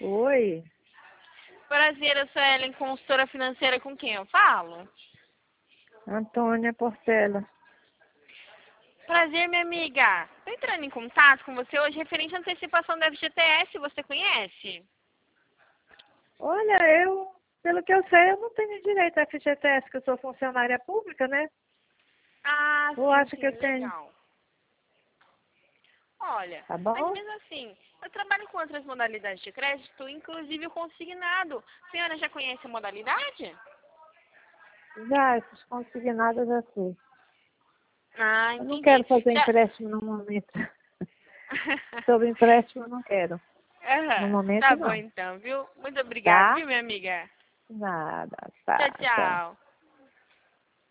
Oi, Prazer, eu sou a Ellen, consultora financeira, com quem eu falo? Antônia Portela. Prazer, minha amiga. Estou entrando em contato com você hoje referente à antecipação da FGTS, você conhece? Olha, pelo que eu sei, eu não tenho direito a FGTS, que eu sou funcionária pública, né? Ah, Eu sim, acho que sim, eu tenho. legal. Olha, Tá mas bom? mesmo assim, eu trabalho com outras modalidades de crédito, inclusive o consignado. A senhora já conhece a modalidade? Já, esses consignados já sei. Ah, Eu não entendi. quero fazer Já... empréstimo no momento. Sobre empréstimo, eu não quero. No Aham, momento, tá bom não. então, viu? Muito obrigada, Tá? viu, minha amiga? Nada. Tchau, Tá, tchau. tchau.